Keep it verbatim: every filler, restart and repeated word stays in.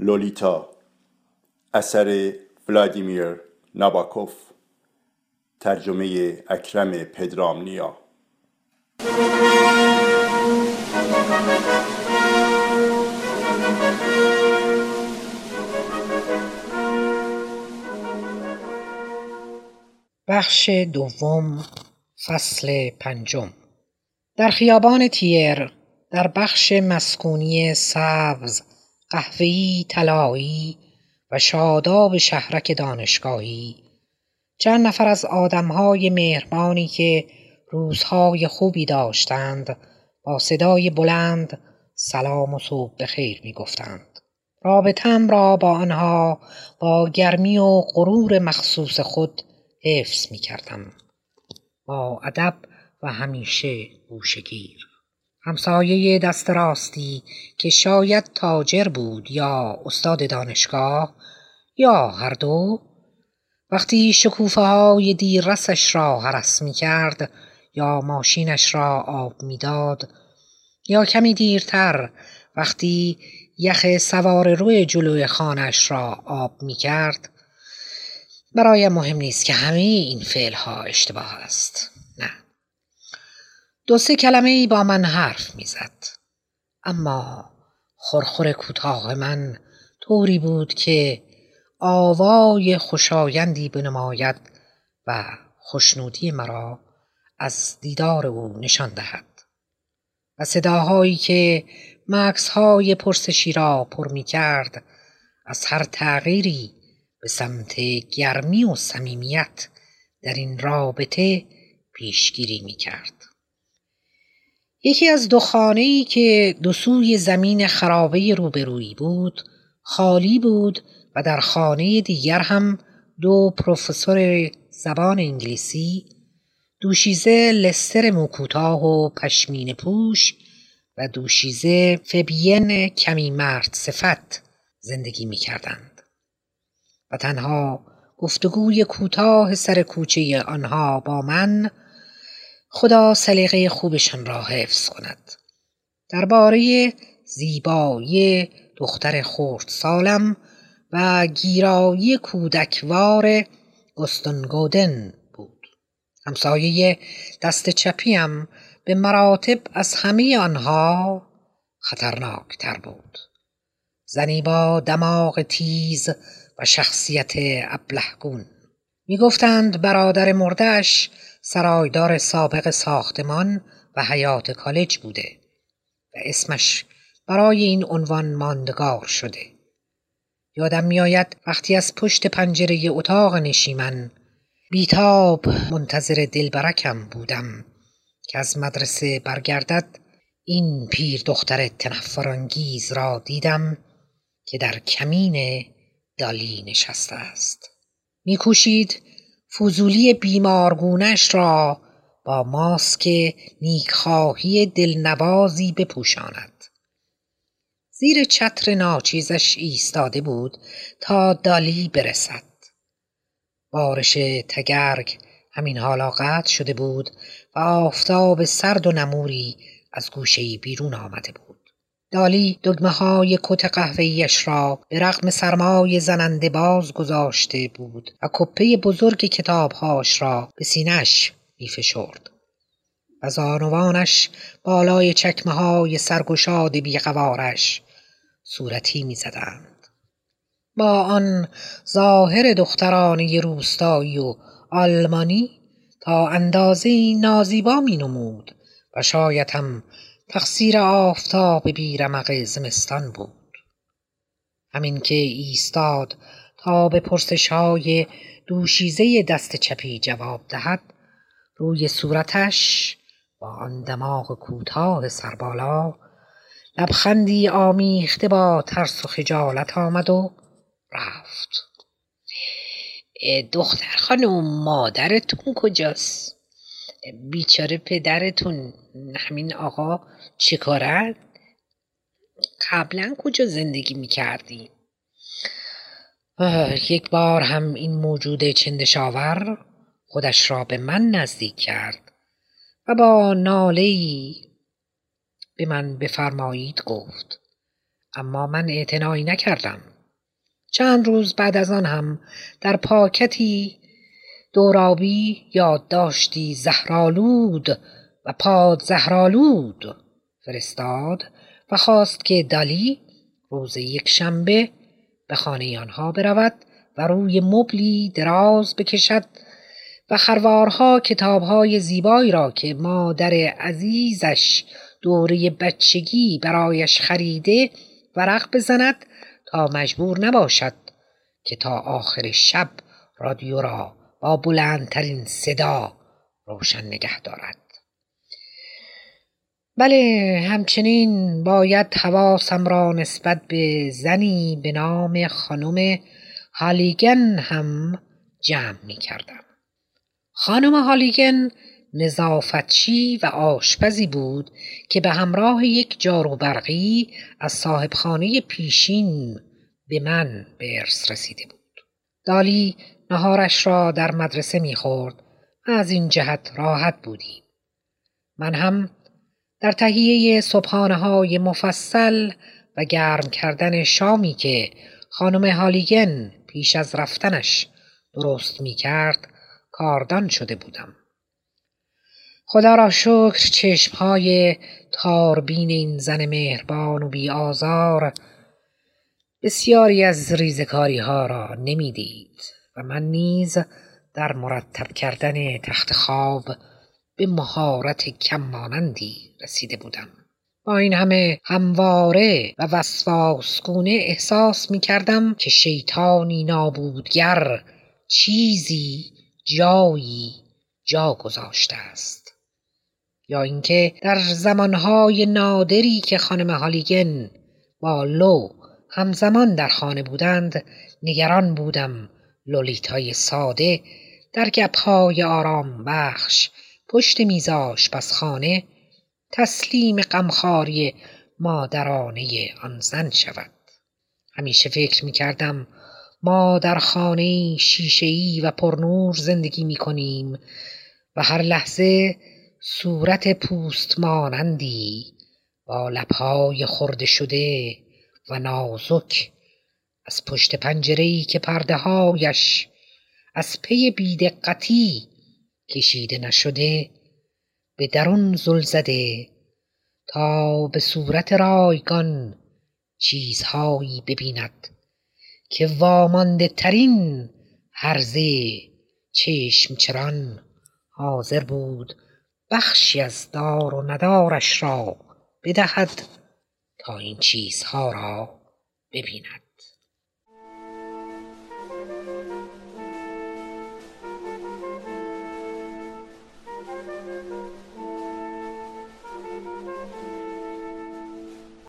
لولیتا اثر ولادیمیر ناباکوف، ترجمه اکرم پدرامنیا. بخش دوم، فصل پنجم. در خیابان تیر، در بخش مسکونی سبز، قهوه‌ای طلایی و شاداب شهرک دانشگاهی، چند نفر از آدمهای مهربانی که روزهای خوبی داشتند با صدای بلند سلام و صبح بخیر می گفتند. رابطه‌ام را با آنها با گرمی و غرور مخصوص خود حفظ می کردم، با ادب و همیشه گوشه‌گیر. همسایه دست راستی که شاید تاجر بود یا استاد دانشگاه یا هر دو، وقتی شکوفه های دیررسش را هرس می کرد یا ماشینش را آب می داد، یا کمی دیرتر وقتی یخ سوار روی جلوی خانش را آب می کرد، برایم مهم نیست که همه این فعل ها اشتباه است. نه، دو سه کلمه‌ای با من حرف می زد، اما خرخر کوتاه من طوری بود که آوای خوشایندی بنماید و خوشنودی مرا از دیدار او نشان دهد، و صداهایی که مکث‌های پرسشی را پر می کرد از هر تغییری به سمت گرمی و صمیمیت در این رابطه پیشگیری می کرد. یکی از دو خانه‌ای که دو سوی زمین خرابه روبرویی بود خالی بود و در خانه دیگر هم دو پروفسور زبان انگلیسی، دوشیزه لستر موکوتاه و پشمین پوش و دوشیزه فبین کمی مرد صفت زندگی می کردند و تنها گفتگوی کوتاه سر کوچه آنها با من، خدا سلیقه خوبشان را حفظ کند، درباره زیبایی دختر خردسالم و گیرایی کودکوار گستونگودن بود. همسایه دست چپیم به مراتب از همه آنها خطرناک تر بود. زنی با دماغ تیز و شخصیت ابلهگون. می گفتند برادر مرده‌اش سرایدار سابق ساختمان و حیات کالج بوده و اسمش برای این عنوان ماندگار شده. یادم میآید وقتی از پشت پنجره اتاق نشیمن بیتاب منتظر دلبرکم بودم که از مدرسه برگردد، این پیر دختر تنفرانگیز را دیدم که در کمین دالی نشسته است. می‌کوشید فضولی بیمارگونش را با ماسک نیکخواهی دلنوازی بپوشاند. زیر چتر ناچیزش ایستاده بود تا دالی برسد. بارش تگرگ همین حالا قطع شده بود و آفتاب سرد و نموری از گوشه‌ای بیرون آمده بود. دالی دگمه های کت قهوه‌ایش را به رغم سرمای زننده باز گذاشته بود و کپه بزرگ کتابهاش را به سینه‌اش می‌فشرد و زانوانش بالای چکمه های سرگشاد بیقوارش صورتی می‌زدند. با آن ظاهر دخترانه روستایی و آلمانی تا اندازه‌ای نازیبا می‌نمود و شاید هم تقصیر آفتاب بیرمق زمستان بود. همین که ایستاد تا به پرسش‌های دوشیزه دست چپی جواب دهد، روی صورتش با آن دماغ کوتاه سربالا لبخندی آمیخته با ترس و خجالت آمد و رفت. دختر خانم، مادرتون کجاست؟ بیچاره پدرتون، همین آقا چه کارن؟ قبلا کجا زندگی میکردی؟ یک بار هم این موجود چندشاور خودش را به من نزدیک کرد و با ناله‌ای به من بفرمایید گفت، اما من اعتنایی نکردم. چند روز بعد از آن هم در پاکتی دورابی یادداشتی زهرآلود و پاد زهرآلود فرستاد و خواست که دالی روز یک شنبه به خانه آنها برود و روی مبلی دراز بکشد و خروارها کتابهای زیبایی را که مادر عزیزش دوره بچگی برایش خریده ورق بزند تا مجبور نباشد که تا آخر شب رادیو را با بلندترین صدا روشن نگه دارد. بله، همچنین باید حواسم را نسبت به زنی به نام خانم هالیگن هم جمع می کردم. خانم هالیگن نظافتچی و آشپزی بود که به همراه یک جارو برقی از صاحبخانه پیشین به من به ارث رسیده بود. دالی نهارش را در مدرسه می‌خورد و از این جهت راحت بودیم. من هم در تهیه صبحانه‌های مفصل و گرم کردن شامی که خانم هالیگن پیش از رفتنش درست می‌کرد کاردان شده بودم. خدا را شکر چشمهای تاربین این زن مهربان و بی آزار بسیاری از ریزکاری ها را نمی دید و من نیز در مرتب کردن تخت خواب به مهارت کم مانندی رسیده بودم. با این همه همواره و وسواسگونه احساس می کردم که شیطانی نابودگر چیزی جایی جا گذاشته است، یا اینکه در زمانهای نادری که خانم هالیگن با لو همزمان در خانه بودند نگران بودم لولیتای ساده در گپ‌های آرام بخش پشت میز آشپزخانه تسلیم غمخواری مادرانه آن زن شود. همیشه فکر می کردم ما در خانه شیشه‌ای و پرنور زندگی می کنیم و هر لحظه صورت پوست مانندی با لبهای خرده شده و نازک از پشت پنجره‌ای که پرده‌هایش از پی بی‌دقتی کشیده نشده به درون زل زده تا به صورت رایگان چیزهایی ببیند که وامانده ترین هرزه چشم چران حاضر بود بخشی از دار و ندارش را بدهد تا این چیزها را ببیند.